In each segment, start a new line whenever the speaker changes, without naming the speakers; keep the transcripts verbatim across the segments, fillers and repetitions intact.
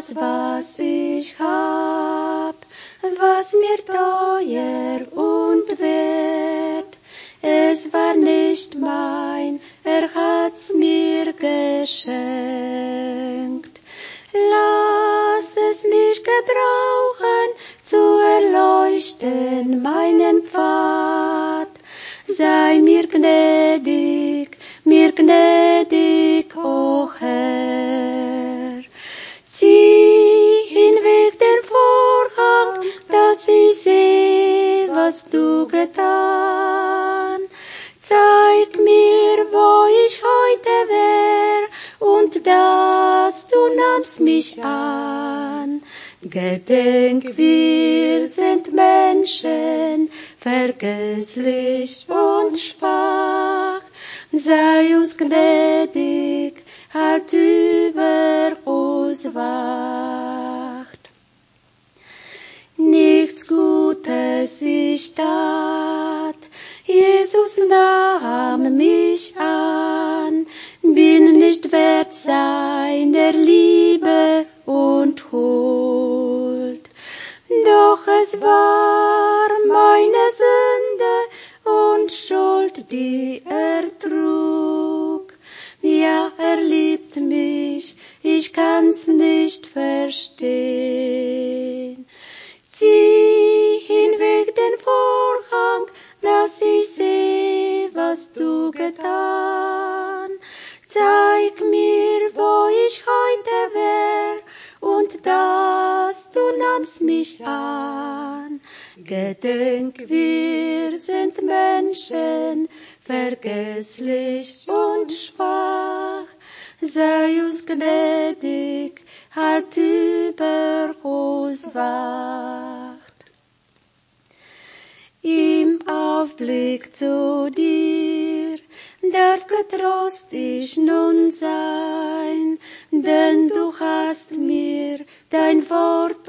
das, was ich hab, was mir teuer und wert. Es war nicht mein, er hat's mir geschenkt. Lass es mich gebrauchen, zu erleuchten meinen Pfad. Sei mir gnädig, mir gnädig, o Herr. Zieh hinweg den Vorhang, dass ich seh, was du getan. Zeig mir, wo ich heute wär, und dass du nahmst mich an. Gedenk, wir sind Menschen, vergesslich und schwach. Sei uns gnädig, halt über uns wacht. Nichts Gutes ich tat, Jesus nahm mich an, bin nicht wert seiner Liebe und Huld. Doch es war meine Sünde und Schuld, die er trug. Ja, er liebt mich, ich kann's nicht verstehen. Zieh hinweg den Vorhang, dass ich seh, was du getan. Zeig mir, wo ich heute wär, und dass du nahmst mich an. Gedenk, wir sind Menschen, vergesslich und schwach. Sei uns gnädig, halt über uns wacht. Im Aufblick zu dir darf getrost ich nun sein, denn du hast mir dein Wort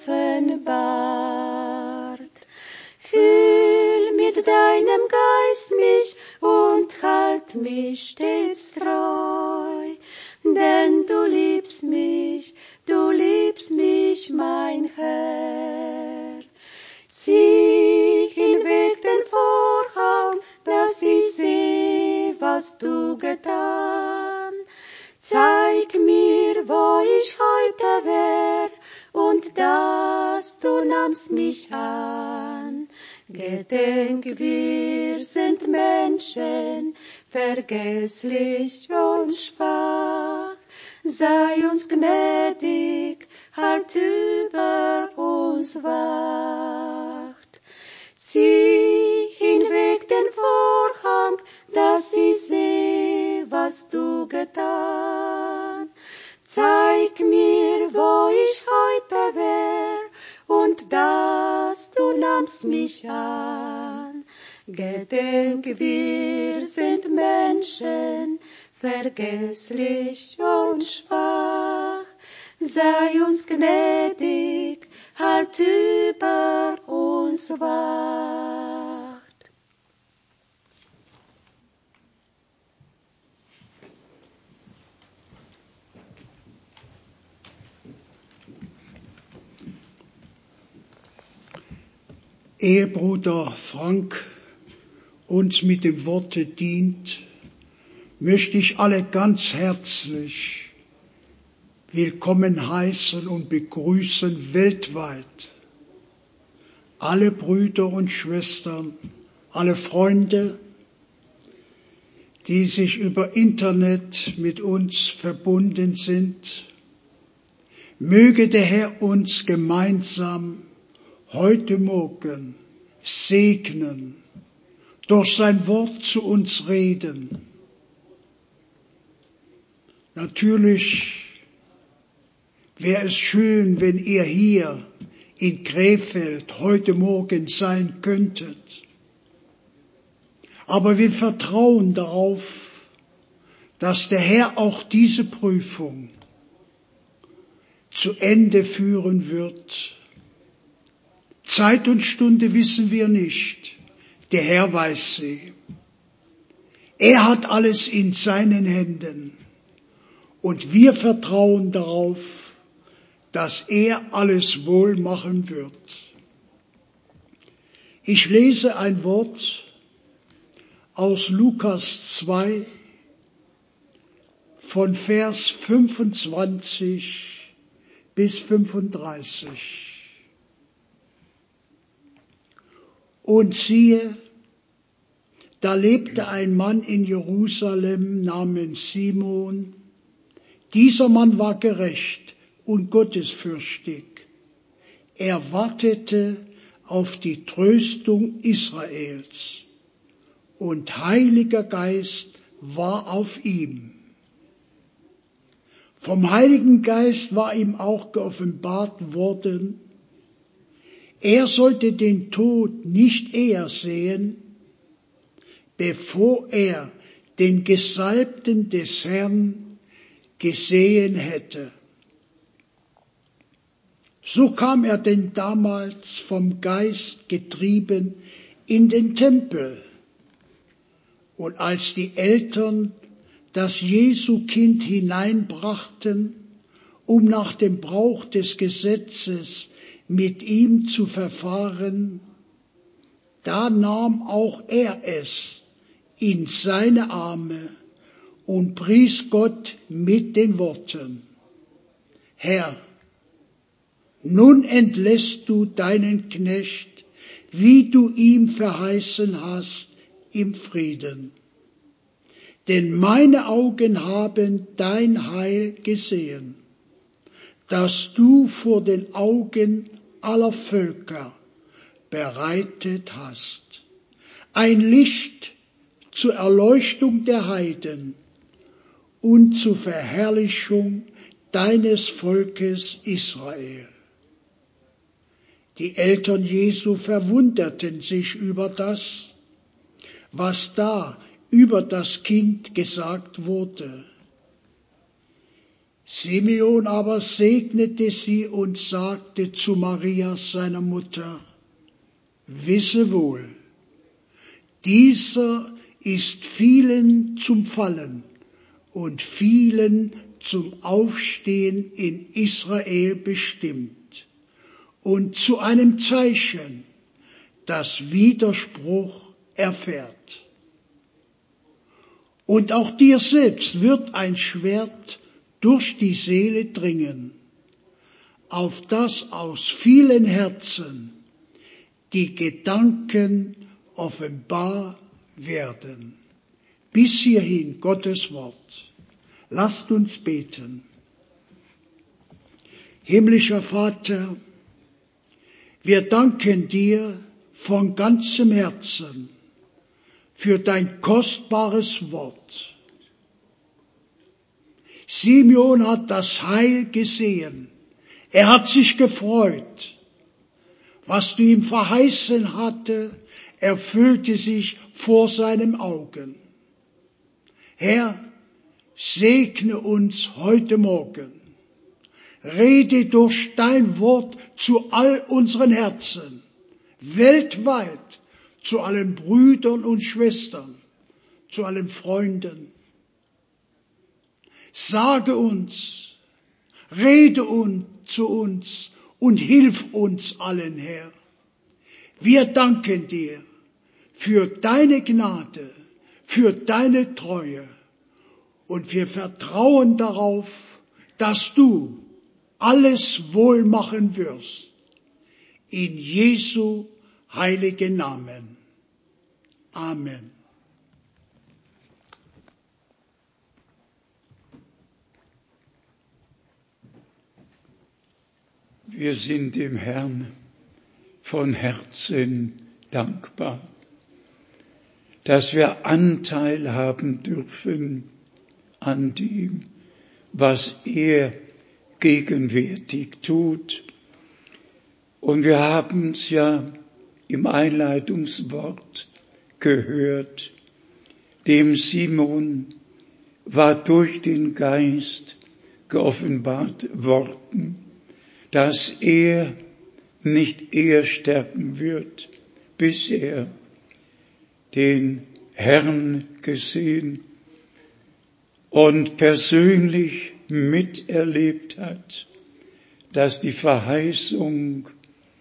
offenbart. Füll mit deinem Geist mich und halt mich stets treu, denn du liebst mich, du liebst mich, mein Herr. Zieh hinweg den Vorhang, dass ich seh, was du getan. Zeig mir, wo ich heute wär, und dass du nahmst mich an. Gedenk, wir sind Menschen, vergesslich und schwach. Sei uns gnädig, halt über uns wacht. Zieh hinweg den Vorhang, dass ich seh, was du getan. Zeig mir, wo ich heute wär, und dass du nahmst mich an. Gedenk, wir sind Menschen, vergesslich und schwach. Sei uns gnädig, halt über uns wacht.
Ehebruder Frank uns mit dem Worte dient, möchte ich alle ganz herzlich willkommen heißen und begrüßen weltweit. Alle Brüder und Schwestern, alle Freunde, die sich über Internet mit uns verbunden sind. Möge der Herr uns gemeinsam heute Morgen segnen, durch sein Wort zu uns reden. Natürlich wäre es schön, wenn ihr hier in Krefeld heute Morgen sein könntet. Aber wir vertrauen darauf, dass der Herr auch diese Prüfung zu Ende führen wird. Zeit und Stunde wissen wir nicht, der Herr weiß sie. Er hat alles in seinen Händen und wir vertrauen darauf, dass er alles wohl machen wird. Ich lese ein Wort aus Lukas zwei von Vers fünfundzwanzig bis fünfunddreißig. Und siehe, da lebte ein Mann in Jerusalem namens Simon. Dieser Mann war gerecht und gottesfürchtig. Er wartete auf die Tröstung Israels, und Heiliger Geist war auf ihm. Vom Heiligen Geist war ihm auch geoffenbart worden, er sollte den Tod nicht eher sehen, bevor er den Gesalbten des Herrn gesehen hätte. So kam er denn damals vom Geist getrieben in den Tempel. Und als die Eltern das Jesu-Kind hineinbrachten, um nach dem Brauch des Gesetzes mit ihm zu verfahren, da nahm auch er es in seine Arme und pries Gott mit den Worten: Herr, nun entlässt du deinen Knecht, wie du ihm verheißen hast, im Frieden. Denn meine Augen haben dein Heil gesehen, das du vor den Augen aller Völker bereitet hast. Ein Licht zur Erleuchtung der Heiden und zur Verherrlichung deines Volkes Israel. Die Eltern Jesu verwunderten sich über das, was da über das Kind gesagt wurde. Simeon aber segnete sie und sagte zu Maria, seiner Mutter: Wisse wohl, dieser ist vielen zum Fallen und vielen zum Aufstehen in Israel bestimmt und zu einem Zeichen, das Widerspruch erfährt. Und auch dir selbst wird ein Schwert durch die Seele dringen, auf das aus vielen Herzen die Gedanken offenbar werden. Bis hierhin Gottes Wort. Lasst uns beten. Himmlischer Vater, wir danken dir von ganzem Herzen für dein kostbares Wort. Simeon hat das Heil gesehen. Er hat sich gefreut. Was du ihm verheißen hatte, erfüllte sich vor seinen Augen. Herr, segne uns heute Morgen. Rede durch dein Wort zu all unseren Herzen, weltweit, zu allen Brüdern und Schwestern, zu allen Freunden. Sage uns, rede uns zu uns und hilf uns allen, Herr. Wir danken dir für deine Gnade, für deine Treue und wir vertrauen darauf, dass du alles wohl machen wirst. In Jesu heiligen Namen. Amen.
Wir sind dem Herrn von Herzen dankbar, dass wir Anteil haben dürfen an dem, was er gegenwärtig tut. Und wir haben es ja im Einleitungswort gehört, dem Simon war durch den Geist geoffenbart worden, dass er nicht eher sterben wird, bis er den Herrn gesehen und persönlich miterlebt hat, dass die Verheißung,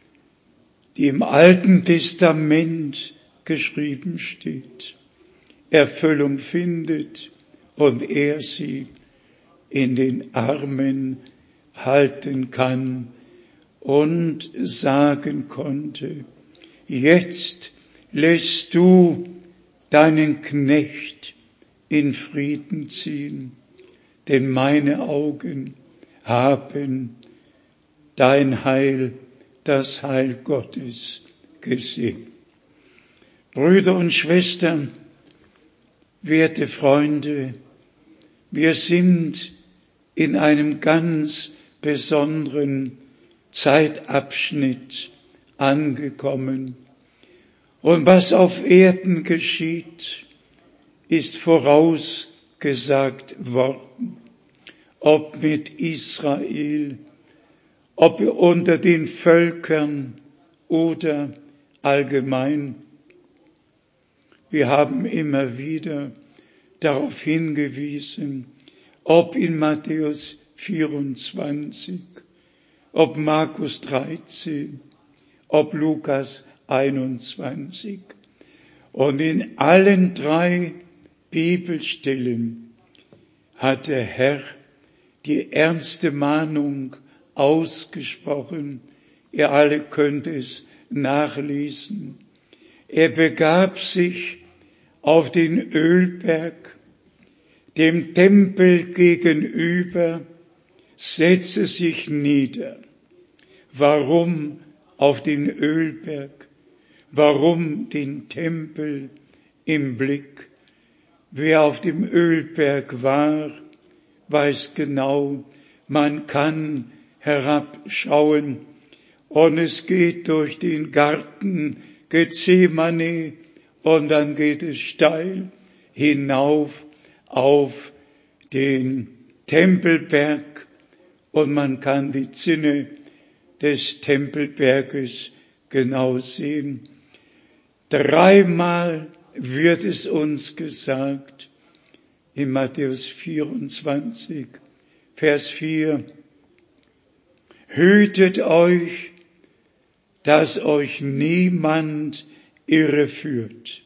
die im Alten Testament geschrieben steht, Erfüllung findet und er sie in den Armen halten kann und sagen konnte, jetzt lässt du deinen Knecht in Frieden ziehen, denn meine Augen haben dein Heil, das Heil Gottes gesehen. Brüder und Schwestern, werte Freunde, wir sind in einem ganz besonderen Zeitabschnitt angekommen. Und was auf Erden geschieht, ist vorausgesagt worden. Ob mit Israel, ob unter den Völkern oder allgemein. Wir haben immer wieder darauf hingewiesen, ob in Matthäus vierundzwanzig, ob Markus dreizehn, ob Lukas einundzwanzig. Und in allen drei Bibelstellen hat der Herr die ernste Mahnung ausgesprochen. Ihr alle könnt es nachlesen. Er begab sich auf den Ölberg, dem Tempel gegenüber, setzte sich nieder. Warum auf den Ölberg? Warum den Tempel im Blick? Wer auf dem Ölberg war, weiß genau, man kann herabschauen und es geht durch den Garten Gethsemane und dann geht es steil hinauf auf den Tempelberg und man kann die Zinne des Tempelberges genau sehen. Dreimal wird es uns gesagt in Matthäus vierundzwanzig, Vers vier, hütet euch, dass euch niemand irreführt.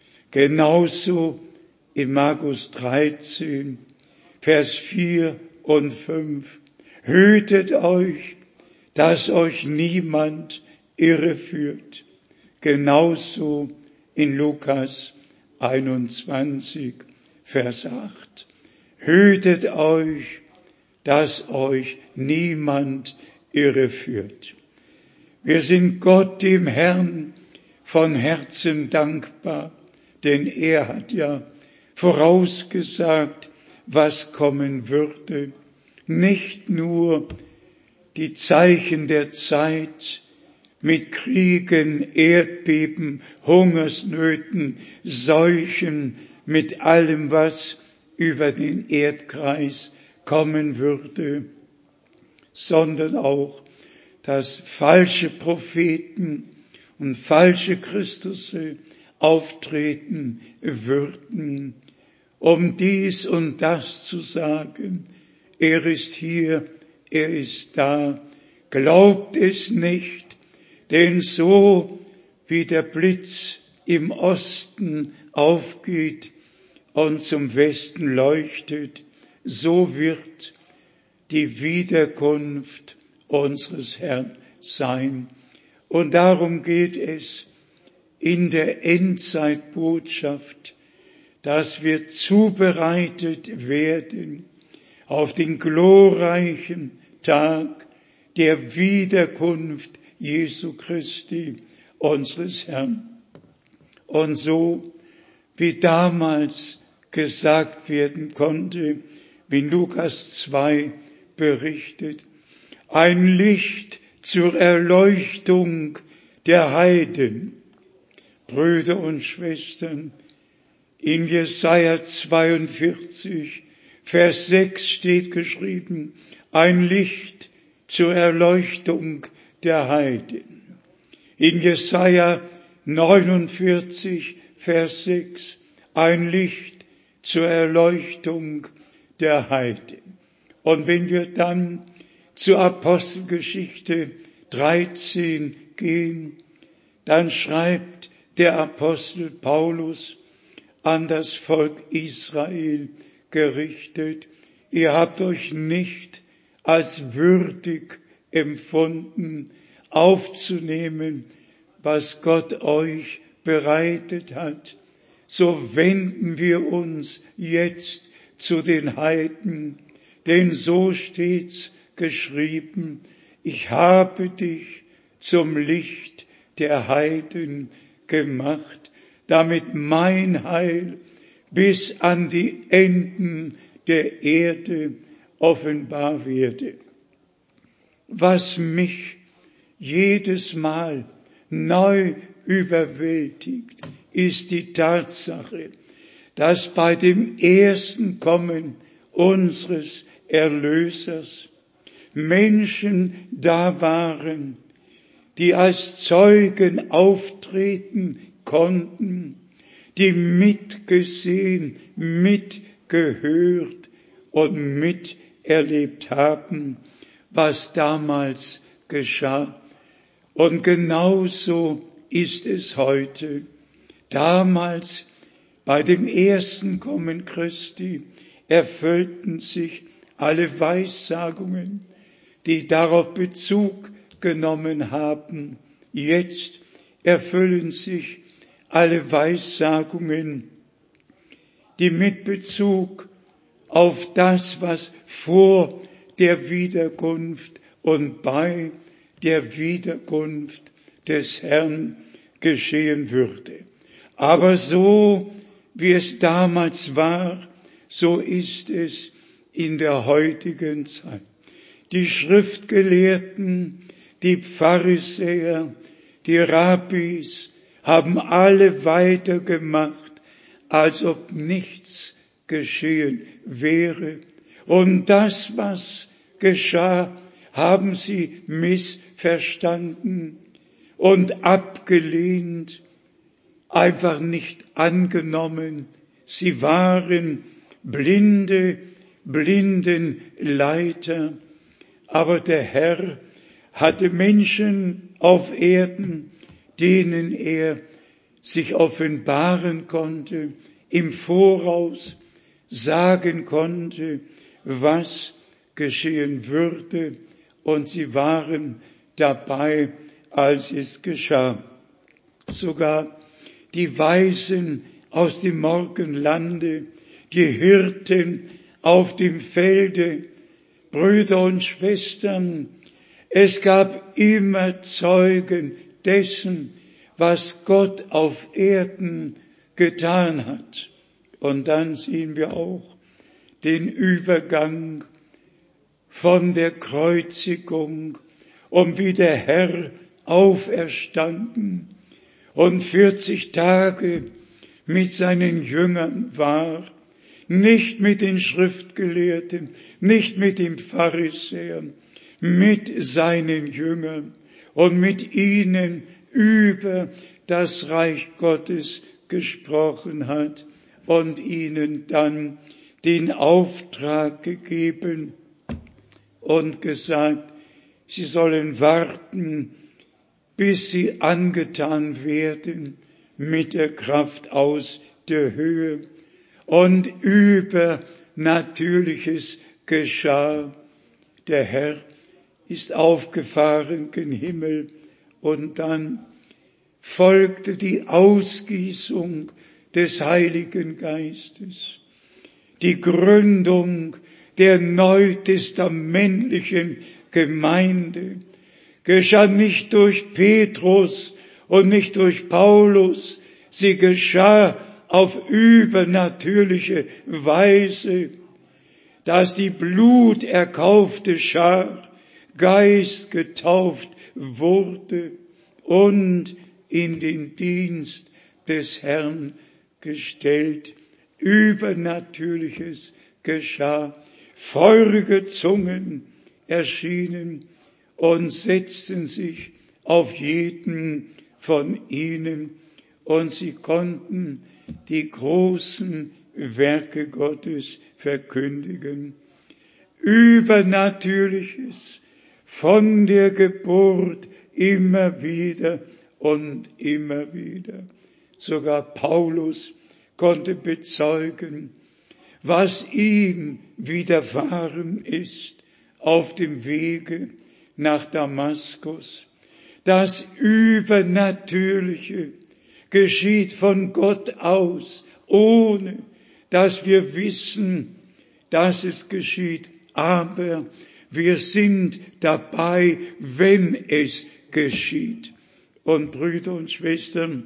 Genauso in Markus dreizehn, Vers vier und fünf, hütet euch, dass euch niemand irreführt. Genauso in Lukas einundzwanzig, Vers acht. Hütet euch, dass euch niemand irreführt. Wir sind Gott, dem Herrn, von Herzen dankbar, denn er hat ja vorausgesagt, was kommen würde. Nicht nur die Zeichen der Zeit mit Kriegen, Erdbeben, Hungersnöten, Seuchen, mit allem, was über den Erdkreis kommen würde, sondern auch, dass falsche Propheten und falsche Christusse auftreten würden, um dies und das zu sagen. Er ist hier, er ist da. Glaubt es nicht, denn so wie der Blitz im Osten aufgeht und zum Westen leuchtet, so wird die Wiederkunft unseres Herrn sein. Und darum geht es in der Endzeitbotschaft, dass wir zubereitet werden auf den glorreichen Tag der Wiederkunft Jesu Christi, unseres Herrn. Und so wie damals gesagt werden konnte, wie Lukas zwei berichtet, ein Licht zur Erleuchtung der Heiden. Brüder und Schwestern, in Jesaja zweiundvierzig, Vers sechs steht geschrieben, ein Licht zur Erleuchtung der Heiden. In Jesaja neunundvierzig, Vers sechs, ein Licht zur Erleuchtung der Heiden. Und wenn wir dann zur Apostelgeschichte dreizehn gehen, dann schreibt der Apostel Paulus an das Volk Israel gerichtet: Ihr habt euch nicht als würdig empfunden, aufzunehmen, was Gott euch bereitet hat. So wenden wir uns jetzt zu den Heiden, denn so steht's geschrieben: Ich habe dich zum Licht der Heiden gemacht, damit mein Heil bis an die Enden der Erde offenbar werde. Was mich jedes Mal neu überwältigt, ist die Tatsache, dass bei dem ersten Kommen unseres Erlösers Menschen da waren, die als Zeugen auftreten konnten, die mitgesehen, mitgehört und miterlebt haben, was damals geschah. Und genauso ist es heute. Damals, bei dem ersten Kommen Christi, erfüllten sich alle Weissagungen, die darauf Bezug genommen haben. Jetzt erfüllen sich alle Weissagungen, die mit Bezug auf das, was vor der Wiederkunft und bei der Wiederkunft des Herrn geschehen würde. Aber so, wie es damals war, so ist es in der heutigen Zeit. Die Schriftgelehrten, die Pharisäer, die Rabbis haben alle weitergemacht, als ob nichts geschehen wäre. Und das, was geschah, haben sie missverstanden und abgelehnt, einfach nicht angenommen. Sie waren blinde, Blindenleiter. Aber der Herr hatte Menschen auf Erden, denen er sich offenbaren konnte, im Voraus sagen konnte, was geschehen würde. Und sie waren dabei, als es geschah. Sogar die Weisen aus dem Morgenlande, die Hirten auf dem Felde, Brüder und Schwestern, es gab immer Zeugen dessen, was Gott auf Erden getan hat. Und dann sehen wir auch den Übergang von der Kreuzigung und wie der Herr auferstanden und vierzig Tage mit seinen Jüngern war, nicht mit den Schriftgelehrten, nicht mit den Pharisäern, mit seinen Jüngern und mit ihnen über das Reich Gottes gesprochen hat und ihnen dann den Auftrag gegeben und gesagt, sie sollen warten, bis sie angetan werden mit der Kraft aus der Höhe. Und Übernatürliches geschah. Der Herr ist aufgefahren gen Himmel und dann folgte die Ausgießung des Heiligen Geistes. Die Gründung der neutestamentlichen Gemeinde geschah nicht durch Petrus und nicht durch Paulus, sie geschah auf übernatürliche Weise, dass die bluterkaufte Schar geistgetauft wurde und in den Dienst des Herrn gestellt. Übernatürliches geschah. Feurige Zungen erschienen und setzten sich auf jeden von ihnen, und sie konnten die großen Werke Gottes verkündigen. Übernatürliches von der Geburt immer wieder und immer wieder. Sogar Paulus konnte bezeugen, was ihm widerfahren ist auf dem Wege nach Damaskus. Das Übernatürliche geschieht von Gott aus, ohne dass wir wissen, dass es geschieht. Aber wir sind dabei, wenn es geschieht. Und Brüder und Schwestern,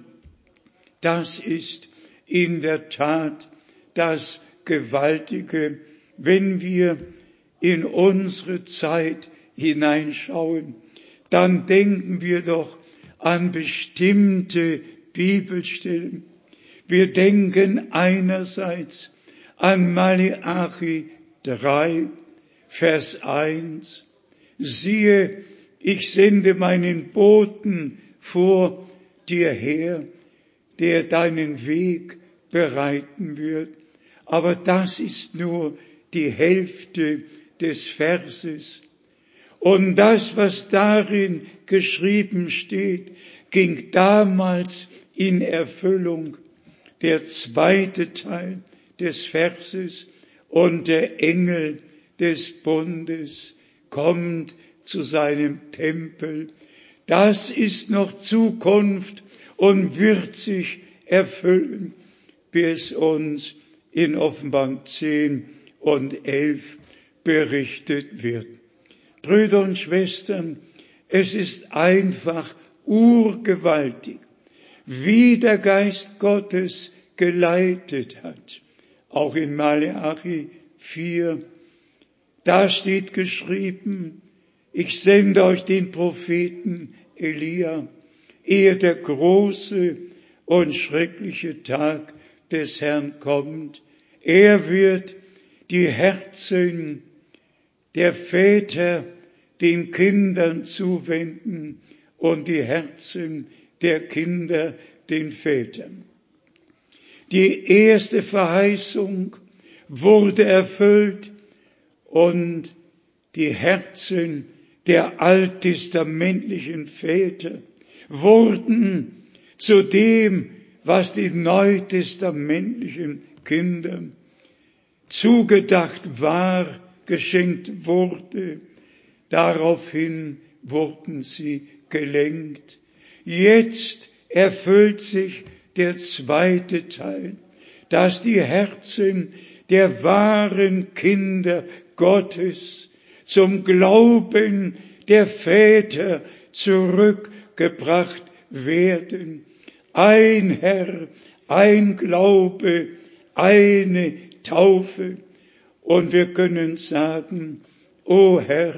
das ist in der Tat das Gewaltige, wenn wir in unsere Zeit hineinschauen, dann denken wir doch an bestimmte Bibelstellen. Wir denken einerseits an Maleachi drei, Vers eins. Siehe, ich sende meinen Boten vor dir her, der deinen Weg bereiten wird. Aber das ist nur die Hälfte des Verses. Und das, was darin geschrieben steht, ging damals in Erfüllung. Der zweite Teil des Verses: und der Engel des Bundes kommt zu seinem Tempel. Das ist noch Zukunft und wird sich erfüllen, wie es uns in Offenbarung zehn und elf berichtet wird. Brüder und Schwestern, es ist einfach urgewaltig, wie der Geist Gottes geleitet hat. Auch in Maleachi vier, da steht geschrieben, ich sende euch den Propheten Elia, ehe der große und schreckliche Tag des Herrn kommt. Er wird die Herzen der Väter den Kindern zuwenden und die Herzen der Kinder den Vätern. Die erste Verheißung wurde erfüllt und die Herzen der alttestamentlichen Väter wurden zu dem, was den neutestamentlichen Kindern zugedacht war, geschenkt wurde. Daraufhin wurden sie gelenkt. Jetzt erfüllt sich der zweite Teil, dass die Herzen der wahren Kinder Gottes zum Glauben der Väter zurückgebracht werden. Ein Herr, ein Glaube, eine Taufe. Und wir können sagen, o Herr,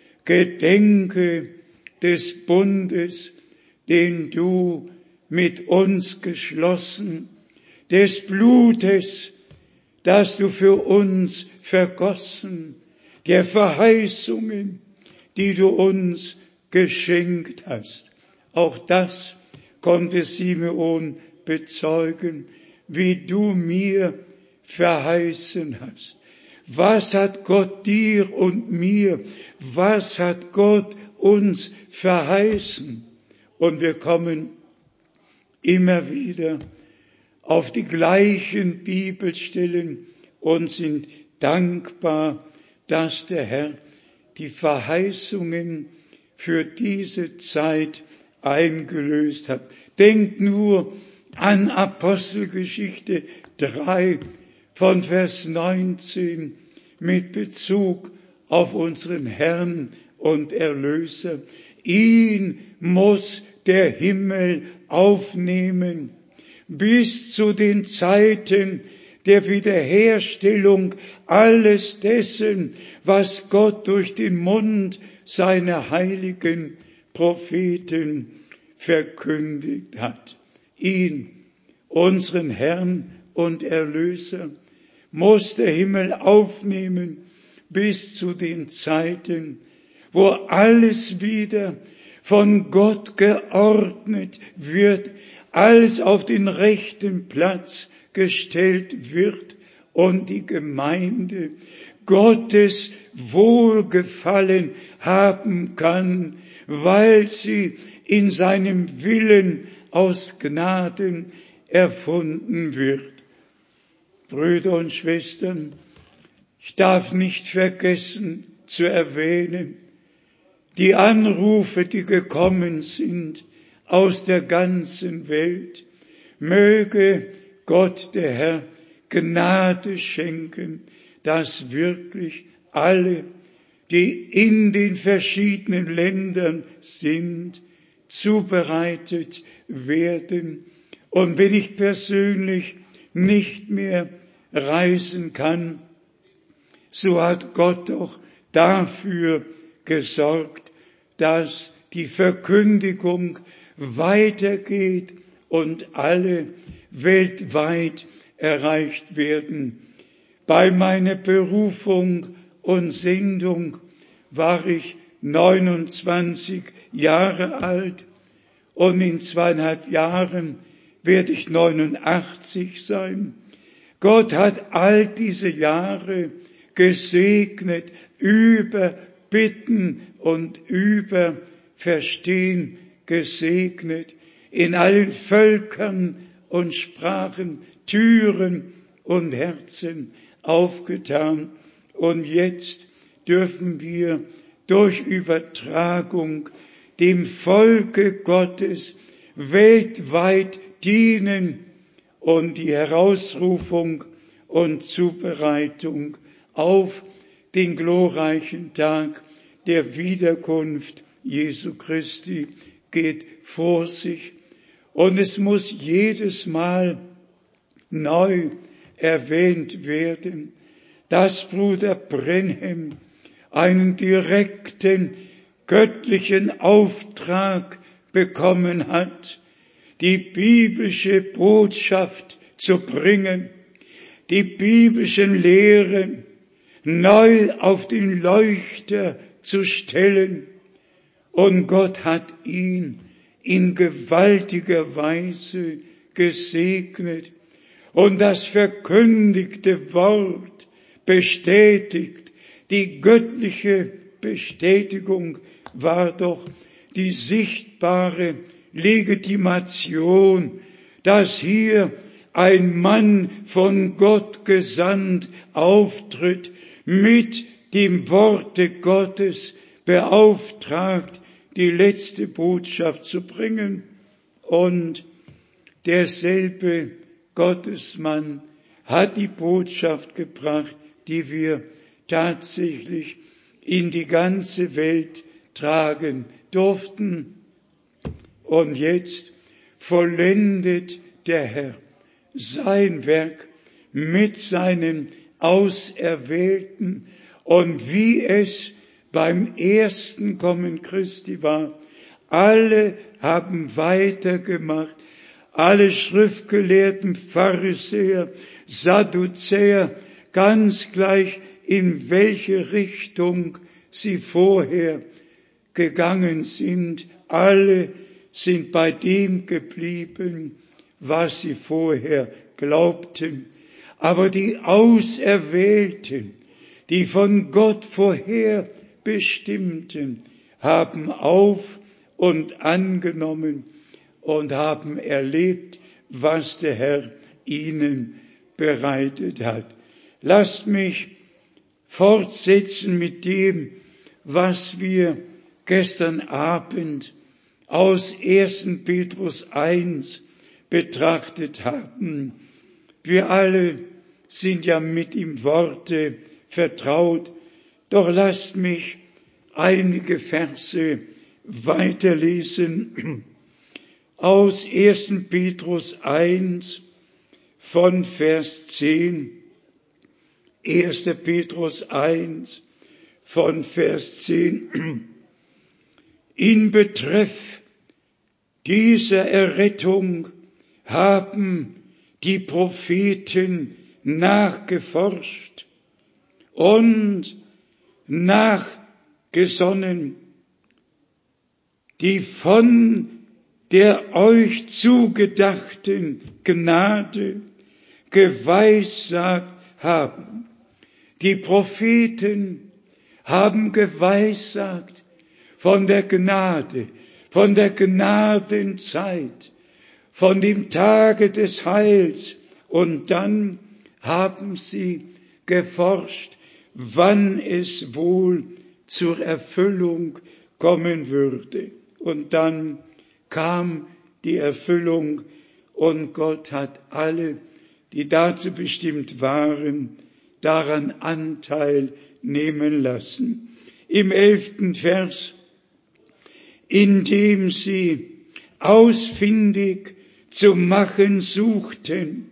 gedenke des Bundes, den du mit uns geschlossen, des Blutes, das du für uns vergossen, der Verheißungen, die du uns geschenkt hast. Auch das konnte Simeon bezeugen, wie du mir verheißen hast. Was hat Gott dir und mir, was hat Gott uns verheißen? Und wir kommen immer wieder auf die gleichen Bibelstellen und sind dankbar, dass der Herr die Verheißungen für diese Zeit eingelöst hat. Denkt nur an Apostelgeschichte drei von Vers neunzehn mit Bezug auf unseren Herrn und Erlöser. Ihn muss der Himmel aufnehmen bis zu den Zeiten der Wiederherstellung alles dessen, was Gott durch den Mund seiner heiligen Propheten verkündigt hat. Ihn, unseren Herrn und Erlöser, muss der Himmel aufnehmen bis zu den Zeiten, wo alles wieder von Gott geordnet wird, alles auf den rechten Platz gestellt wird und die Gemeinde Gottes Wohlgefallen haben kann, weil sie in seinem Willen aus Gnaden erfunden wird. Brüder und Schwestern, ich darf nicht vergessen zu erwähnen, die Anrufe, die gekommen sind aus der ganzen Welt. Möge Gott, der Herr, Gnade schenken, dass wirklich alle, die in den verschiedenen Ländern sind, zubereitet werden. Und wenn ich persönlich nicht mehr reisen kann, so hat Gott doch dafür gesorgt, dass die Verkündigung weitergeht und alle weltweit erreicht werden. Bei meiner Berufung und Sendung war ich neunundzwanzig Jahre alt und in zweieinhalb Jahren werde ich neunundachtzig sein. Gott hat all diese Jahre gesegnet, über Bitten und über Verstehen gesegnet, in allen Völkern und Sprachen Türen und Herzen aufgetan. Und jetzt dürfen wir durch Übertragung dem Volke Gottes weltweit dienen und die Herausrufung und Zubereitung auf den glorreichen Tag der Wiederkunft Jesu Christi geht vor sich. Und es muss jedes Mal neu erwähnt werden, dass Bruder Branham einen direkten göttlichen Auftrag bekommen hat, die biblische Botschaft zu bringen, die biblischen Lehren neu auf den Leuchter zu stellen. Und Gott hat ihn in gewaltiger Weise gesegnet und das verkündigte Wort bestätigt. Die göttliche Bestätigung war doch die sichtbare Legitimation, dass hier ein Mann von Gott gesandt auftritt, mit dem Worte Gottes beauftragt, die letzte Botschaft zu bringen. Und derselbe Gottesmann hat die Botschaft gebracht, die wir tatsächlich in die ganze Welt tragen durften. Und jetzt vollendet der Herr sein Werk mit seinen Auserwählten. Und wie es beim ersten Kommen Christi war, alle haben weitergemacht, alle Schriftgelehrten, Pharisäer, Sadduzäer, ganz gleich in welche Richtung sie vorher gegangen sind, alle sind bei dem geblieben, was sie vorher glaubten. Aber die Auserwählten, die von Gott vorher bestimmten, haben auf und angenommen und haben erlebt, was der Herr ihnen bereitet hat. Lasst mich fortsetzen mit dem, was wir gestern Abend aus ersten Petrus eins betrachtet haben. Wir alle sind ja mit dem Worte vertraut, doch lasst mich einige Verse weiterlesen aus ersten Petrus eins von Vers zehn. erster Petrus eins von Vers zehn. In Betreff dieser Errettung haben die Propheten nachgeforscht und nachgesonnen, die von der euch zugedachten Gnade geweissagt haben. Die Propheten haben geweissagt von der Gnade, von der Gnadenzeit, von dem Tage des Heils. Und dann haben sie geforscht, wann es wohl zur Erfüllung kommen würde. Und dann kam die Erfüllung und Gott hat alle, die dazu bestimmt waren, daran Anteil nehmen lassen. Im elften Vers, indem sie ausfindig zu machen suchten,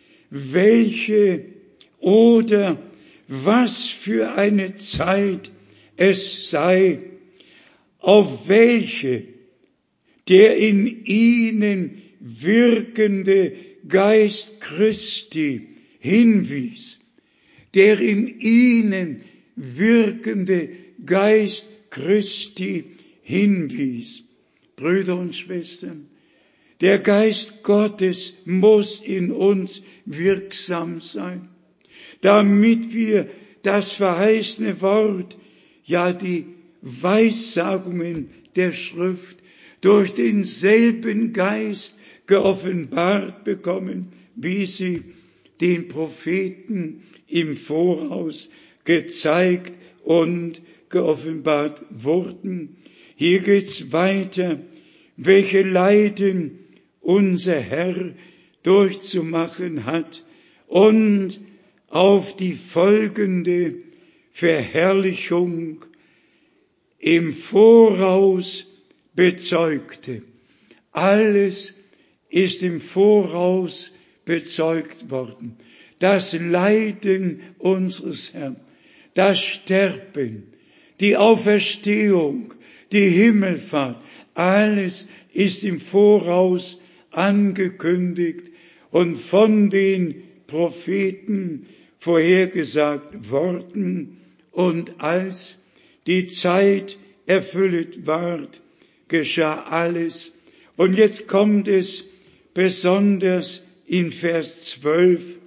welche oder was für eine Zeit es sei, auf welche der in ihnen wirkende Geist Christi hinwies. Der in ihnen wirkende Geist Christi hinwies. Brüder und Schwestern, der Geist Gottes muss in uns wirksam sein, damit wir das verheißene Wort, ja die Weissagungen der Schrift durch denselben Geist geoffenbart bekommen, wie sie den Propheten im Voraus gezeigt und geoffenbart wurden. Hier geht's weiter, welche Leiden unser Herr durchzumachen hat und auf die folgende Verherrlichung im Voraus bezeugte. Alles ist im Voraus bezeugt worden. Das Leiden unseres Herrn, das Sterben, die Auferstehung, die Himmelfahrt, alles ist im Voraus angekündigt und von den Propheten vorhergesagt worden. Und als die Zeit erfüllt ward, geschah alles. Und jetzt kommt es besonders in Vers zwölf.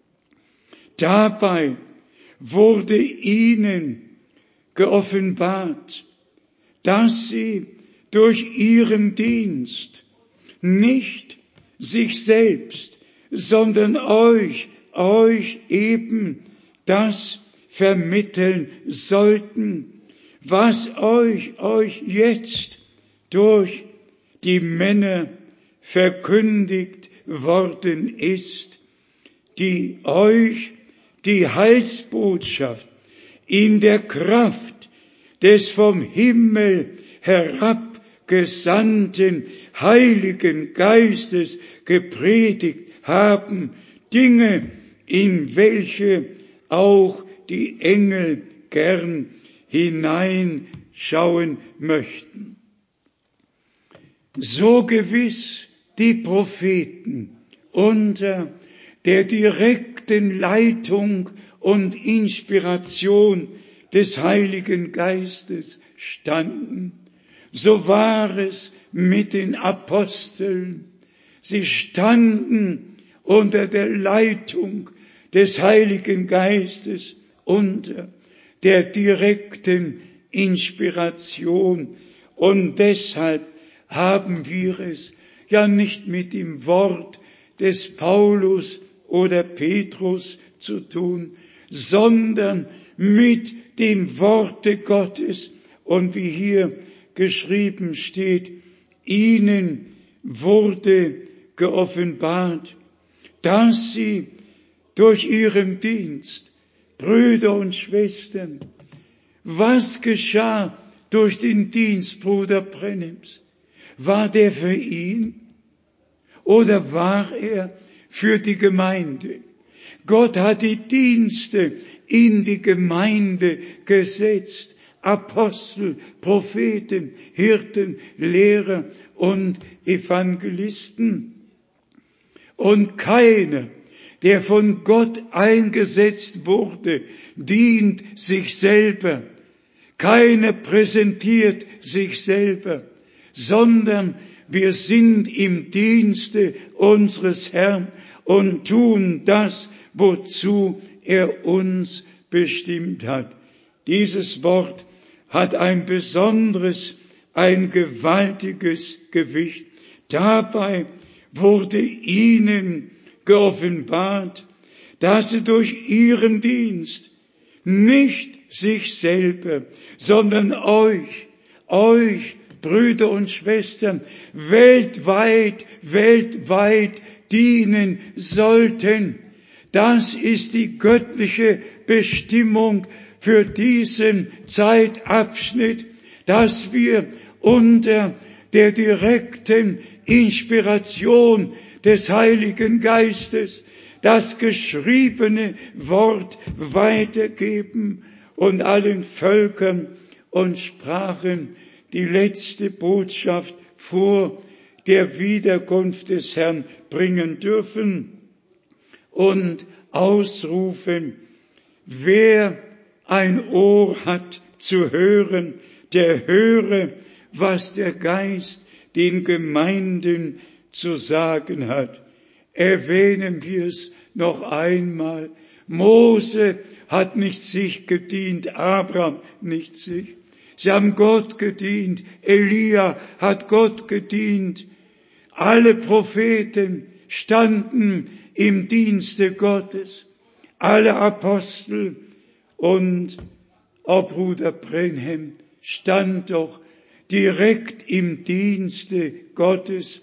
Dabei wurde ihnen geoffenbart, dass sie durch ihren Dienst nicht sich selbst, sondern euch, euch eben das vermitteln sollten, was euch, euch jetzt durch die Männer verkündigt worden ist, die euch die Heilsbotschaft in der Kraft des vom Himmel herabgesandten Heiligen Geistes gepredigt haben, Dinge, in welche auch die Engel gern hineinschauen möchten. So gewiss die Propheten unter der direkten Leitung und Inspiration des Heiligen Geistes standen, so war es mit den Aposteln. Sie standen unter der Leitung des Heiligen Geistes, unter der direkten Inspiration. Und deshalb haben wir es ja nicht mit dem Wort des Paulus oder Petrus zu tun, sondern mit dem Worte Gottes. Und wie hier geschrieben steht, ihnen wurde geoffenbart, dass sie durch ihren Dienst, Brüder und Schwestern, was geschah durch den Dienst Bruder Brennims? War der für ihn oder war er für die Gemeinde? Gott hat die Dienste in die Gemeinde gesetzt. Apostel, Propheten, Hirten, Lehrer und Evangelisten. Und keiner, der von Gott eingesetzt wurde, dient sich selber. Keiner präsentiert sich selber, sondern wir sind im Dienste unseres Herrn und tun das, wozu er uns bestimmt hat. Dieses Wort hat ein besonderes, ein gewaltiges Gewicht. Dabei wurde ihnen geoffenbart, dass sie durch ihren Dienst nicht sich selber, sondern euch, euch, Brüder und Schwestern, weltweit, weltweit dienen sollten. Das ist die göttliche Bestimmung für diesen Zeitabschnitt, dass wir unter der direkten Inspiration des Heiligen Geistes das geschriebene Wort weitergeben und allen Völkern und Sprachen die letzte Botschaft vor der Wiederkunft des Herrn bringen dürfen und ausrufen: Wer ein Ohr hat zu hören, der höre, was der Geist den Gemeinden zu sagen hat. Erwähnen wir es noch einmal. Mose hat nicht sich gedient, Abraham nicht sich. Sie haben Gott gedient, Elia hat Gott gedient. Alle Propheten standen im Dienste Gottes, alle Apostel, und auch Bruder Branham stand doch direkt im Dienste Gottes,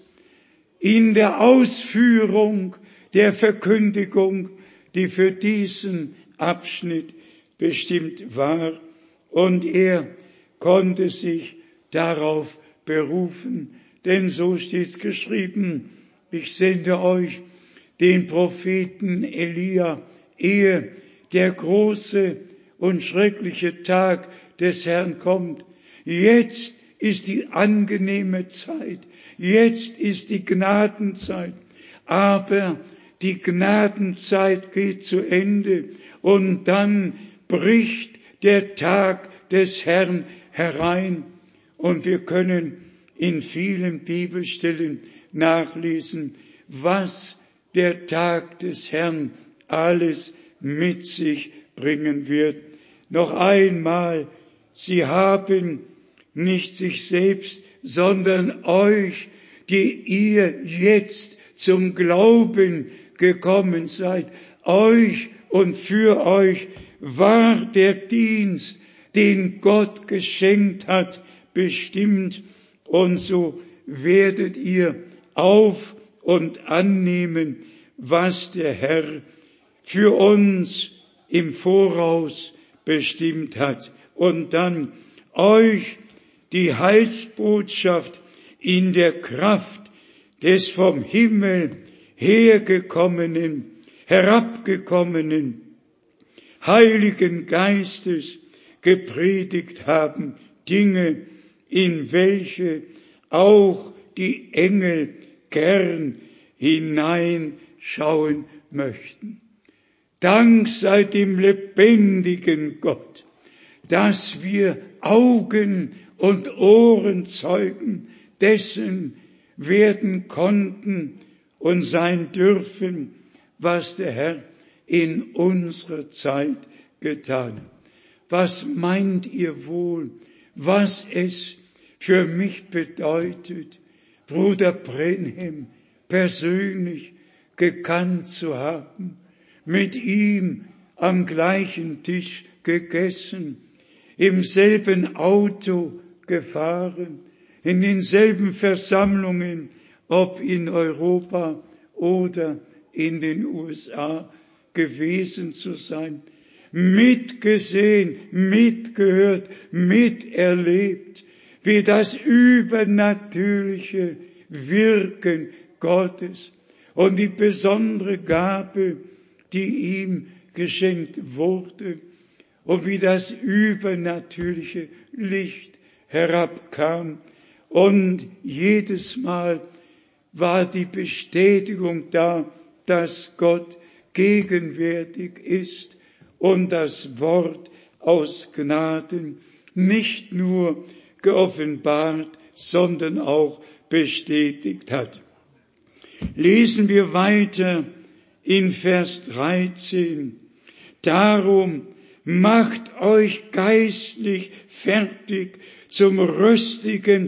in der Ausführung der Verkündigung, die für diesen Abschnitt bestimmt war. Und er konnte sich darauf berufen, denn so steht's geschrieben: Ich sende euch den Propheten Elia, ehe der große und schreckliche Tag des Herrn kommt. Jetzt ist die angenehme Zeit, jetzt ist die Gnadenzeit, aber die Gnadenzeit geht zu Ende und dann bricht der Tag des Herrn herein. Und wir können in vielen Bibelstellen nachlesen, was der Tag des Herrn alles mit sich bringen wird. Noch einmal, sie haben nicht sich selbst, sondern euch, die ihr jetzt zum Glauben gekommen seid, euch und für euch war der Dienst, den Gott geschenkt hat, bestimmt, und so werdet ihr auf und annehmen, was der Herr für uns im Voraus bestimmt hat, und dann euch die Heilsbotschaft in der Kraft des vom Himmel hergekommenen, herabgekommenen Heiligen Geistes gepredigt haben, Dinge, in welche auch die Engel gern hineinschauen möchten. Dank sei dem lebendigen Gott, dass wir Augen und Ohrenzeugen dessen werden konnten und sein dürfen, was der Herr in unserer Zeit getan hat. Was meint ihr wohl, was es für mich bedeutet, Bruder Branham persönlich gekannt zu haben, mit ihm am gleichen Tisch gegessen, im selben Auto gefahren, in denselben Versammlungen, ob in Europa oder in den U S A gewesen zu sein, mitgesehen, mitgehört, miterlebt, wie das übernatürliche Wirken Gottes und die besondere Gabe, die ihm geschenkt wurde, und wie das übernatürliche Licht herabkam. Und jedes Mal war die Bestätigung da, dass Gott gegenwärtig ist und das Wort aus Gnaden nicht nur geoffenbart, sondern auch bestätigt hat. Lesen wir weiter in Vers dreizehn. Darum macht euch geistlich fertig zum rüstigen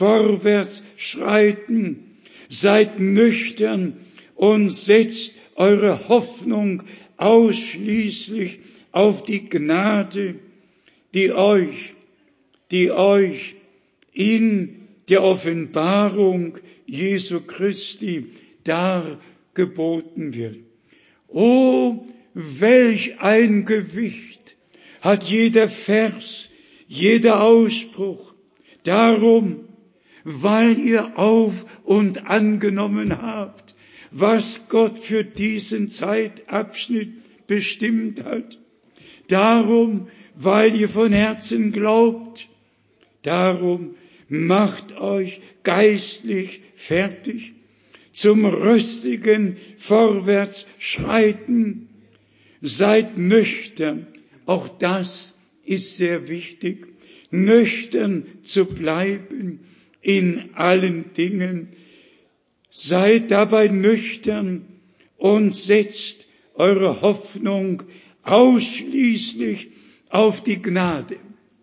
Vorwärtsschreiten. Seid nüchtern und setzt eure Hoffnung ausschließlich auf die Gnade, die euch, die euch in der Offenbarung Jesu Christi dargeboten wird. Oh, welch ein Gewicht hat jeder Vers, jeder Ausspruch. Darum, weil ihr auf und angenommen habt, was Gott für diesen Zeitabschnitt bestimmt hat. Darum, weil ihr von Herzen glaubt. Darum macht euch geistlich fertig zum rüstigen Vorwärtsschreiten. Seid nüchtern. Auch das ist sehr wichtig. Nüchtern zu bleiben in allen Dingen. Seid dabei nüchtern und setzt eure Hoffnung ausschließlich auf die Gnade.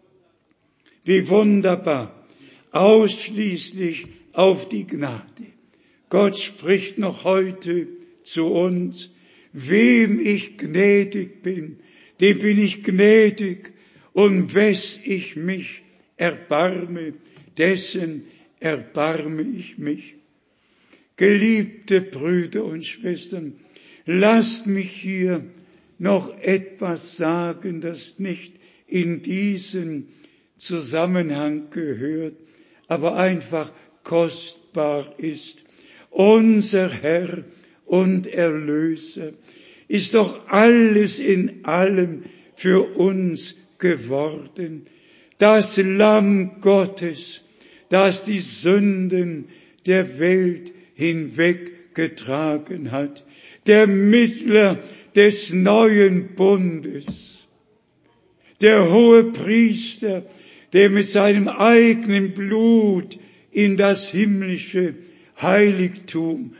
Wie wunderbar. Ausschließlich auf die Gnade. Gott spricht noch heute zu uns. Wem ich gnädig bin, dem bin ich gnädig, und wes ich mich erbarme, dessen erbarme ich mich. Geliebte Brüder und Schwestern, lasst mich hier noch etwas sagen, das nicht in diesen Zusammenhang gehört, aber einfach kostbar ist. Unser Herr und Erlöser ist doch alles in allem für uns geworden. Das Lamm Gottes, das die Sünden der Welt hinweggetragen hat. Der Mittler des neuen Bundes. Der hohe Priester, der mit seinem eigenen Blut in das himmlische Heiligtum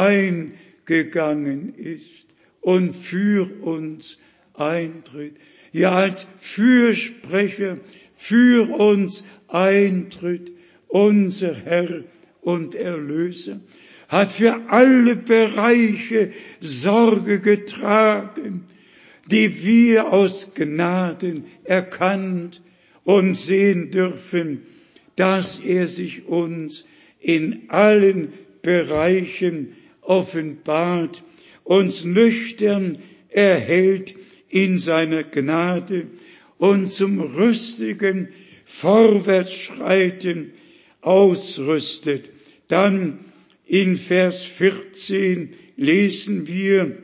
eingegangen ist und für uns eintritt. Ja, als Fürsprecher für uns eintritt, unser Herr und Erlöser, hat für alle Bereiche Sorge getragen, die wir aus Gnaden erkannt und sehen dürfen, dass er sich uns in allen Bereichen offenbart, uns nüchtern erhält in seiner Gnade und zum rüstigen Vorwärtsschreiten ausrüstet. Dann in Vers vierzehn lesen wir,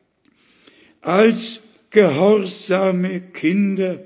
als gehorsame Kinder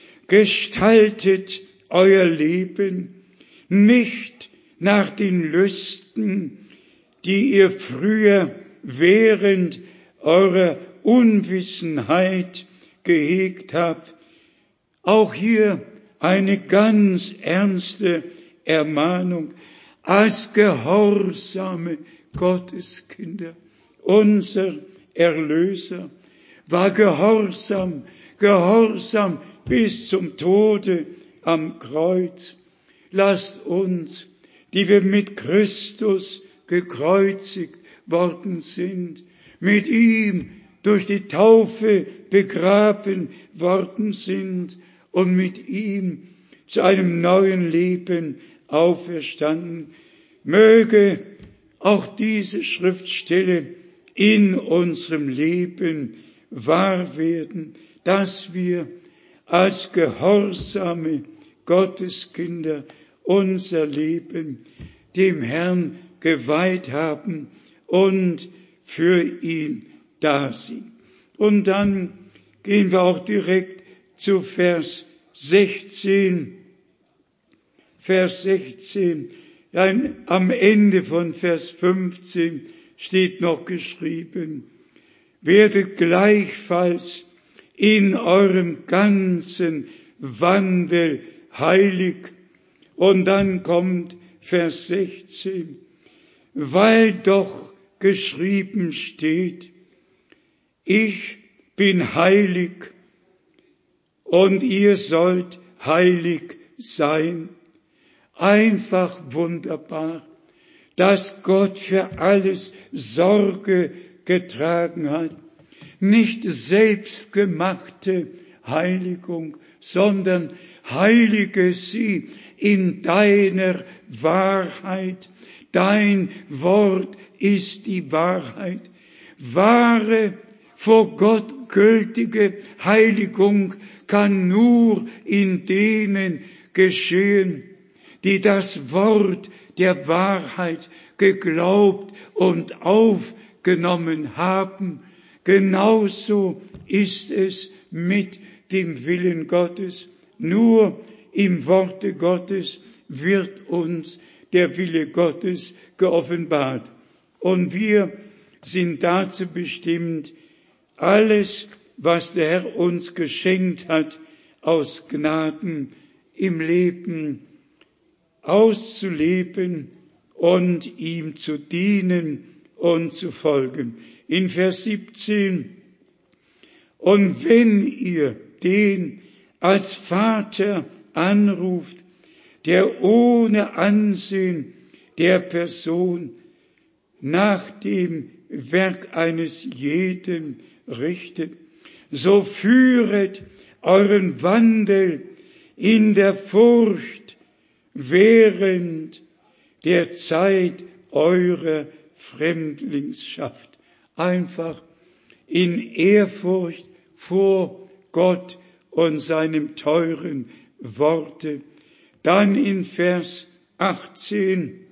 gestaltet euer Leben nicht nach den Lüsten, die ihr früher während eurer Unwissenheit gehegt habt. Auch hier eine ganz ernste Ermahnung als gehorsame Gotteskinder. Unser Erlöser war gehorsam, gehorsam bis zum Tode am Kreuz. Lasst uns, die wir mit Christus gekreuzigt worden sind, mit ihm durch die Taufe begraben worden sind und mit ihm zu einem neuen Leben auferstanden, möge auch diese Schriftstelle in unserem Leben wahr werden, dass wir als gehorsame Gotteskinder unser Leben dem Herrn geweiht haben und für ihn da sind. Und dann gehen wir auch direkt zu Vers sechzehn. Vers sechzehn, dann am Ende von Vers fünfzehn steht noch geschrieben, werdet gleichfalls in eurem ganzen Wandel heilig. Und dann kommt Vers sechzehn, weil doch geschrieben steht, ich bin heilig und ihr sollt heilig sein. Einfach wunderbar, dass Gott für alles Sorge getragen hat. Nicht selbstgemachte Heiligung, sondern heilige sie in deiner Wahrheit. Dein Wort ist die Wahrheit. Wahre, vor Gott gültige Heiligung kann nur in denen geschehen, die das Wort der Wahrheit geglaubt und aufgenommen haben. Genauso ist es mit dem Willen Gottes. Nur im Worte Gottes wird uns der Wille Gottes geoffenbart. Und wir sind dazu bestimmt, alles, was der Herr uns geschenkt hat, aus Gnaden im Leben auszuleben und ihm zu dienen und zu folgen. In Vers siebzehn, und wenn ihr den als Vater anruft, der ohne Ansehen der Person nach dem Werk eines jeden richtet, so führet euren Wandel in der Furcht während der Zeit eurer Fremdlingsschaft. Einfach in Ehrfurcht vor Gott und seinem teuren Worte. Dann in Vers achtzehn,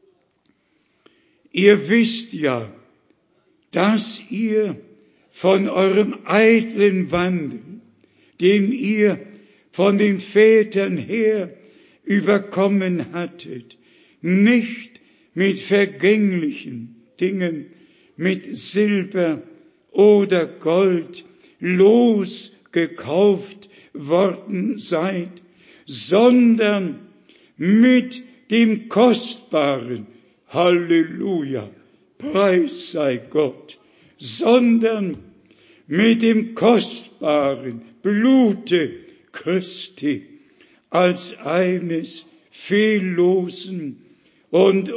ihr wisst ja, dass ihr von eurem eitlen Wandel, den ihr von den Vätern her überkommen hattet, nicht mit vergänglichen Dingen, mit Silber oder Gold losgekauft worden seid, sondern mit dem Kostbaren, Halleluja, Preis sei Gott, sondern mit dem kostbaren Blute Christi als eines fehllosen und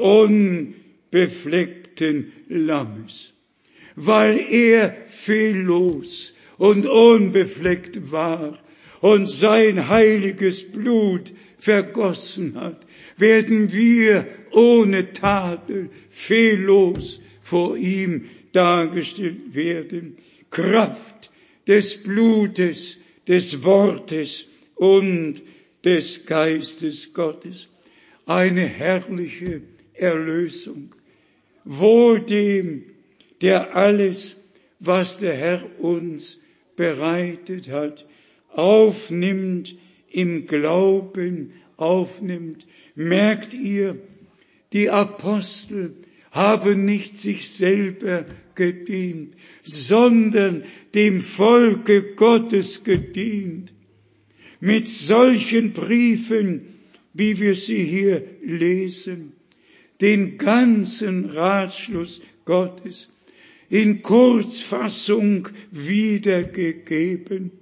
unbefleckten Lammes. Weil er fehllos und unbefleckt war und sein heiliges Blut vergossen hat, werden wir ohne Tadel fehllos vor ihm dargestellt werden. Kraft des Blutes, des Wortes und des Geistes Gottes. Eine herrliche Erlösung. Wohl dem, der alles, was der Herr uns bereitet hat, aufnimmt, im Glauben aufnimmt. Merkt ihr, die Apostel haben nicht sich selber gedient, sondern dem Volke Gottes gedient. Mit solchen Briefen, wie wir sie hier lesen, den ganzen Ratschluss Gottes in Kurzfassung wiedergegeben.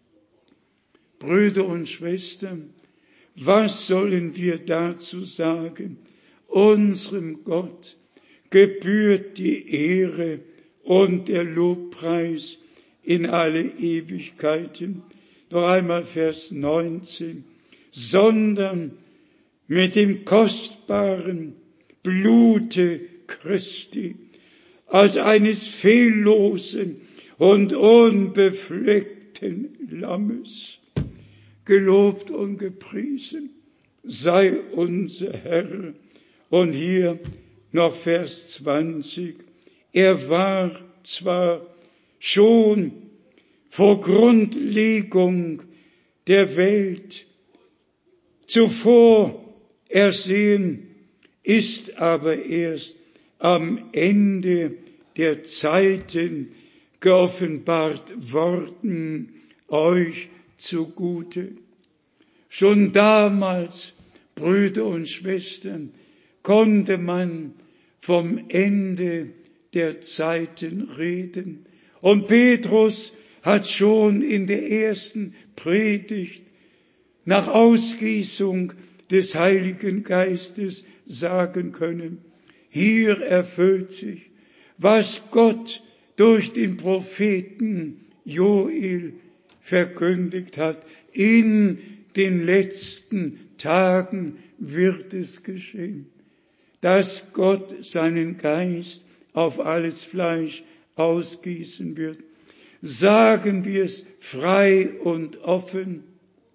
Brüder und Schwestern, was sollen wir dazu sagen? Unserem Gott gebührt die Ehre und der Lobpreis in alle Ewigkeiten. Noch einmal Vers neunzehn. Sondern mit dem kostbaren Blute Christi als eines fehllosen und unbefleckten Lammes. Gelobt und gepriesen sei unser Herr. Und hier noch Vers zwanzig. Er war zwar schon vor Grundlegung der Welt zuvor ersehen, ist aber erst am Ende der Zeiten geoffenbart worden euch zugute. Schon damals, Brüder und Schwestern, konnte man vom Ende der Zeiten reden Und Petrus hat schon in der ersten Predigt nach Ausgießung des Heiligen Geistes sagen können, hier erfüllt sich, was Gott durch den Propheten Joel verkündigt hat. In den letzten Tagen wird es geschehen, dass Gott seinen Geist auf alles Fleisch ausgießen wird. Sagen wir es frei und offen.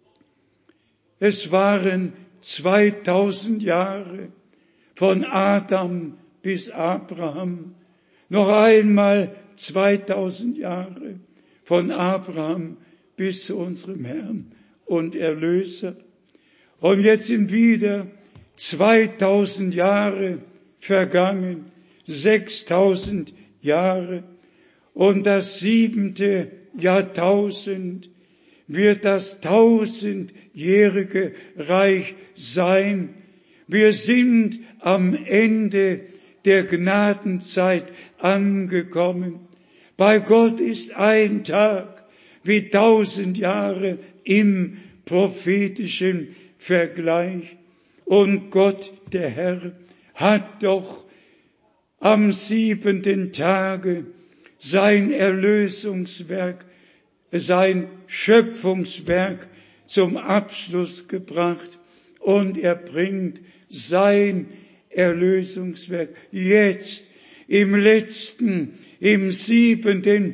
Es waren zweitausend Jahre von Adam bis Abraham, noch einmal zweitausend Jahre von Abraham bis zu unserem Herrn und Erlöser. Und jetzt sind wieder zweitausend Jahre vergangen, sechstausend Jahre. Und das siebente Jahrtausend wird das tausendjährige Reich sein. Wir sind am Ende der Gnadenzeit angekommen. Bei Gott ist ein Tag wie tausend Jahre im prophetischen Vergleich. Und Gott, der Herr, hat doch am siebenten Tage sein Erlösungswerk, sein Schöpfungswerk zum Abschluss gebracht. Und er bringt sein Erlösungswerk jetzt im letzten, im siebenten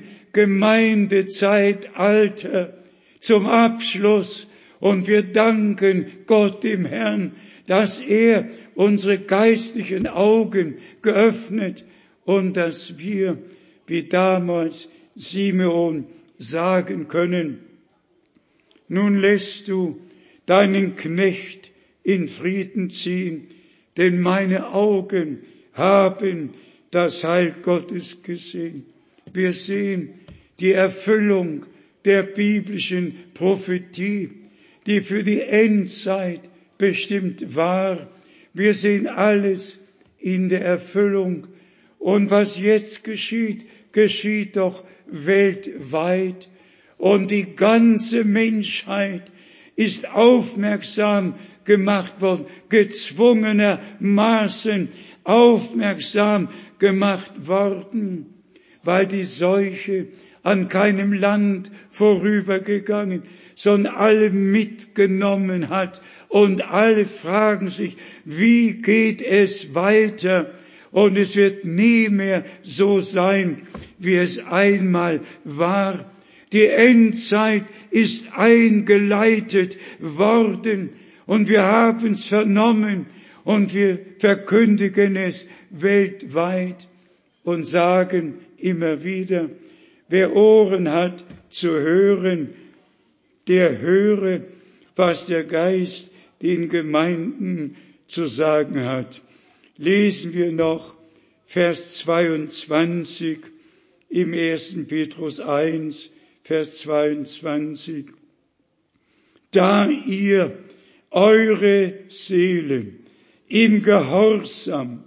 Gemeindezeitalter zum Abschluss. Und wir danken Gott, dem Herrn, dass er unsere geistlichen Augen geöffnet und dass wir, wie damals Simeon, sagen können, nun lässt du deinen Knecht in Frieden ziehen, denn meine Augen haben das Heil Gottes gesehen. Wir sehen die Erfüllung der biblischen Prophetie, die für die Endzeit bestimmt war. Wir sehen alles in der Erfüllung. Und was jetzt geschieht, geschieht doch weltweit. Und die ganze Menschheit ist aufmerksam gemacht worden, gezwungenermaßen aufmerksam gemacht worden, weil die Seuche an keinem Land vorübergegangen, sondern alle mitgenommen hat. Und alle fragen sich, wie geht es weiter? Und es wird nie mehr so sein, wie es einmal war. Die Endzeit ist eingeleitet worden und wir haben es vernommen und wir verkündigen es weltweit und sagen immer wieder, wer Ohren hat zu hören, der höre, was der Geist den Gemeinden zu sagen hat. Lesen wir noch Vers zweiundzwanzig im ersten Petrus eins, Vers zweiundzwanzig. Da ihr eure Seelen im Gehorsam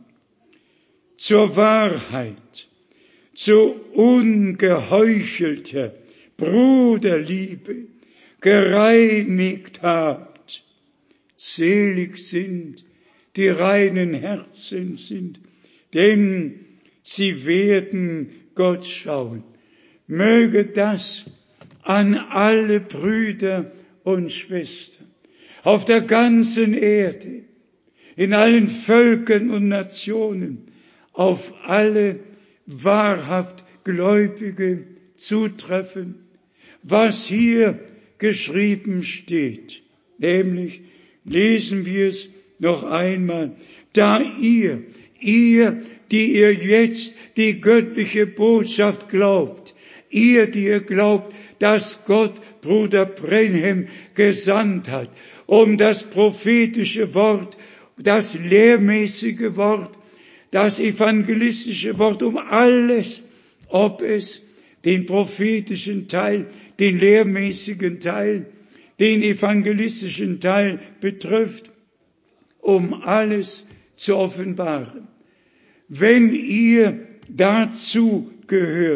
zur Wahrheit, zu ungeheuchelter Bruderliebe gereinigt habt, selig sind, die reinen Herzen sind, denn sie werden Gott schauen. Möge das an alle Brüder und Schwestern auf der ganzen Erde, in allen Völkern und Nationen, auf alle wahrhaft Gläubige zutreffen, was hier geschrieben steht. Nämlich lesen wir es noch einmal. Da ihr, ihr, die ihr jetzt die göttliche Botschaft glaubt, ihr, die ihr glaubt, dass Gott Bruder Brenhem gesandt hat, um das prophetische Wort, das lehrmäßige Wort, das evangelistische Wort, um alles, ob es den prophetischen Teil, den lehrmäßigen Teil, den evangelistischen Teil betrifft, um alles zu offenbaren. Wenn ihr dazu gehört,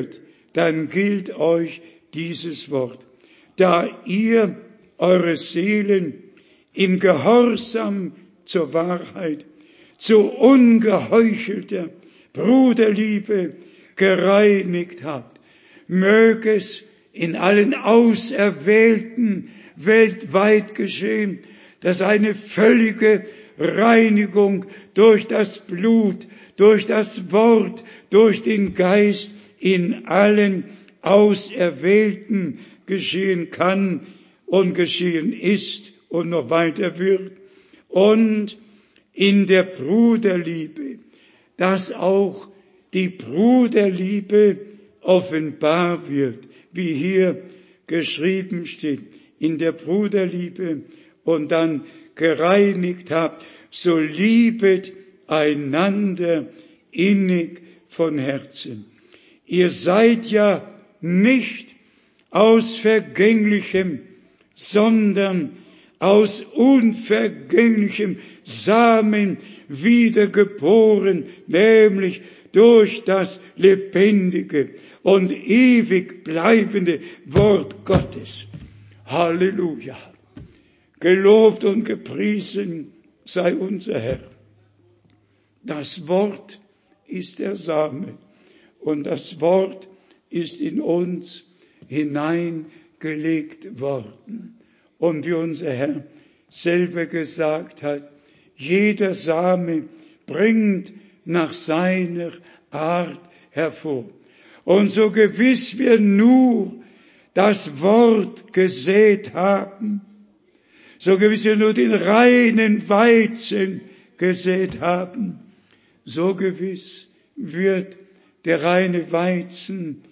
dann gilt euch dieses Wort. Da ihr eure Seelen im Gehorsam zur Wahrheit, zu ungeheuchelter Bruderliebe gereinigt habt, möge es in allen Auserwählten weltweit geschehen, dass eine völlige Reinigung durch das Blut, durch das Wort, durch den Geist in allen Auserwählten geschehen kann und geschehen ist und noch weiter wird. Und in der Bruderliebe, dass auch die Bruderliebe offenbar wird, wie hier geschrieben steht, in der Bruderliebe und dann gereinigt habt, so liebet einander innig von Herzen. Ihr seid ja nicht aus Vergänglichem, sondern aus unvergänglichem Samen wiedergeboren, nämlich durch das lebendige und ewig bleibende Wort Gottes. Halleluja! Gelobt und gepriesen sei unser Herr. Das Wort ist der Same und das Wort ist in uns hineingelegt worden. Und wie unser Herr selber gesagt hat, jeder Same bringt nach seiner Art hervor. Und so gewiss wir nur das Wort gesät haben, so gewiss wir nur den reinen Weizen gesät haben, so gewiss wird der reine Weizen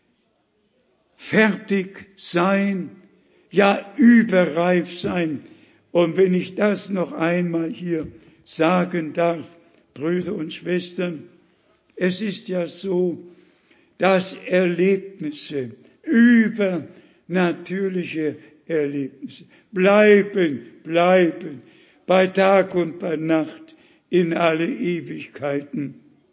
fertig sein, ja überreif sein. Und wenn ich das noch einmal hier sagen darf, Brüder und Schwestern, es ist ja so, dass Erlebnisse, übernatürliche Erlebnisse, bleiben, bleiben, bei Tag und bei Nacht, in alle Ewigkeiten.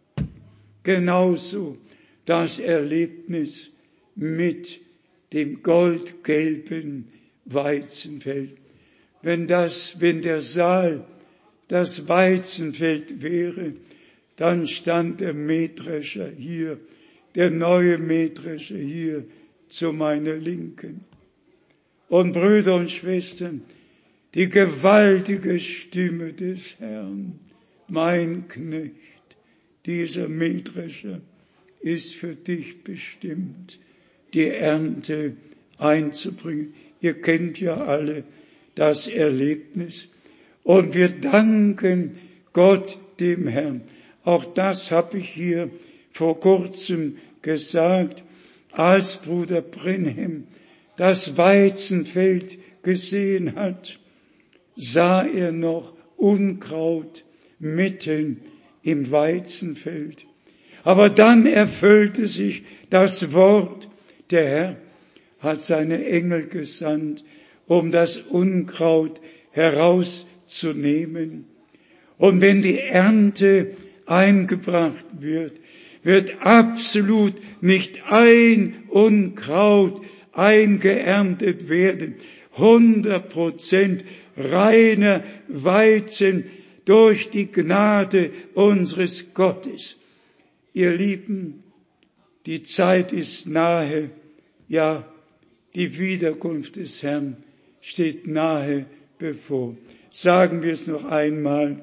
Genauso das Erlebnis mit dem goldgelben Weizenfeld. Wenn das, wenn der Saal das Weizenfeld wäre, dann stand der Mähdrescher hier, der neue Mähdrescher hier zu meiner Linken. Und Brüder und Schwestern, die gewaltige Stimme des Herrn, mein Knecht, dieser Mähdrescher ist für dich bestimmt, die Ernte einzubringen. Ihr kennt ja alle das Erlebnis. Und wir danken Gott, dem Herrn. Auch das habe ich hier vor kurzem gesagt, als Bruder Brenhem das Weizenfeld gesehen hat, sah er noch Unkraut mitten im Weizenfeld. Aber dann erfüllte sich das Wort, der Herr hat seine Engel gesandt, um das Unkraut herauszunehmen. Und wenn die Ernte eingebracht wird, wird absolut nicht ein Unkraut eingeerntet werden. hundert Prozent reiner Weizen durch die Gnade unseres Gottes. Ihr Lieben, die Zeit ist nahe, ja, die Wiederkunft des Herrn steht nahe bevor. Sagen wir es noch einmal.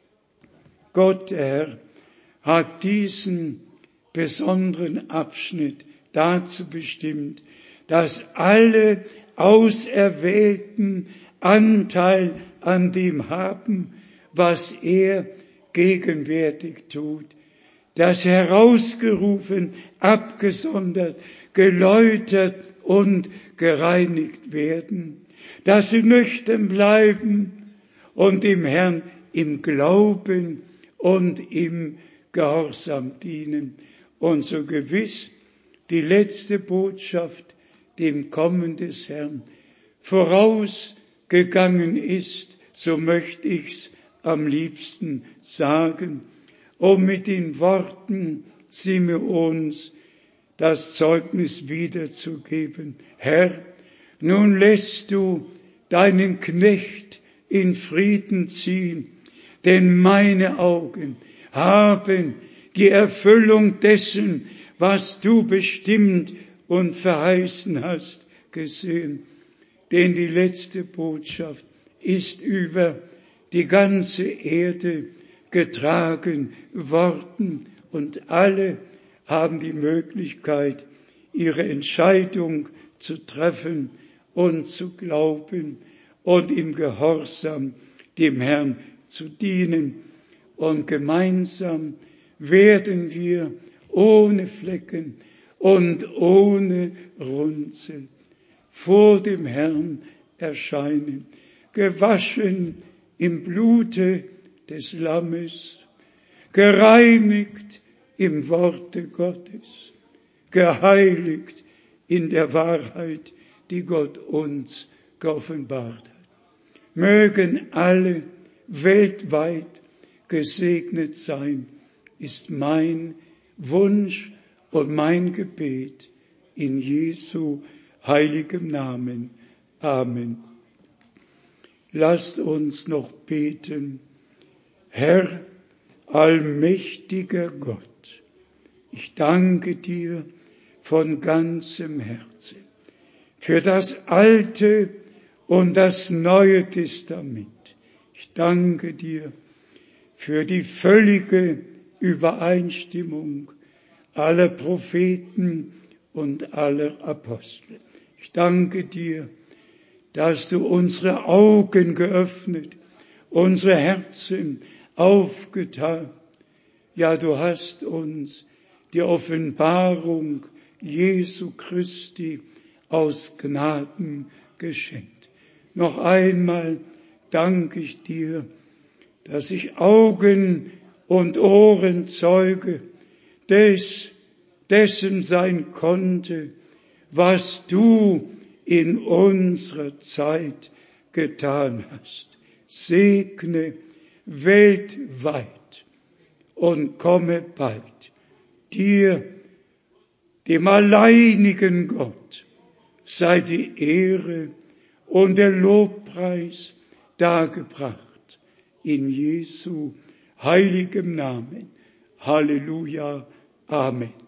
Gott, der Herr, hat diesen besonderen Abschnitt dazu bestimmt, dass alle Auserwählten Anteil an dem haben, was er gegenwärtig tut. Das herausgerufen, abgesondert, geläutert und gereinigt werden. Dass sie nüchtern bleiben und dem Herrn im Glauben und im Gehorsam dienen. Und so gewiss die letzte Botschaft dem Kommen des Herrn vorausgegangen ist, so möchte ich's am liebsten sagen, um mit den Worten Simeons das Zeugnis wiederzugeben. Herr, nun lässt du deinen Knecht in Frieden ziehen, denn meine Augen haben die Erfüllung dessen, was du bestimmt und verheißen hast, gesehen. Denn die letzte Botschaft ist über die ganze Erde getragen worden und alle haben die Möglichkeit, ihre Entscheidung zu treffen und zu glauben und im Gehorsam dem Herrn zu dienen. Und gemeinsam werden wir ohne Flecken und ohne Runzeln vor dem Herrn erscheinen, gewaschen im Blute des Lammes, gereinigt im Worte Gottes, geheiligt in der Wahrheit, die Gott uns geoffenbart hat. Mögen alle weltweit gesegnet sein, ist mein Wunsch und mein Gebet in Jesu heiligem Namen. Amen. Lasst uns noch beten. Herr, allmächtiger Gott, ich danke dir von ganzem Herzen für das Alte und das Neue Testament. Ich danke dir für die völlige Übereinstimmung aller Propheten und aller Apostel. Ich danke dir, dass du unsere Augen geöffnet, unsere Herzen aufgetan. Ja, du hast uns die Offenbarung Jesu Christi aus Gnaden geschenkt. Noch einmal danke ich dir, dass ich Augen und Ohren Zeuge des, dessen sein konnte, was du in unserer Zeit getan hast. Segne weltweit und komme bald. Dir, dem alleinigen Gott, sei die Ehre und der Lobpreis dargebracht. In Jesu heiligem Namen. Halleluja. Amen.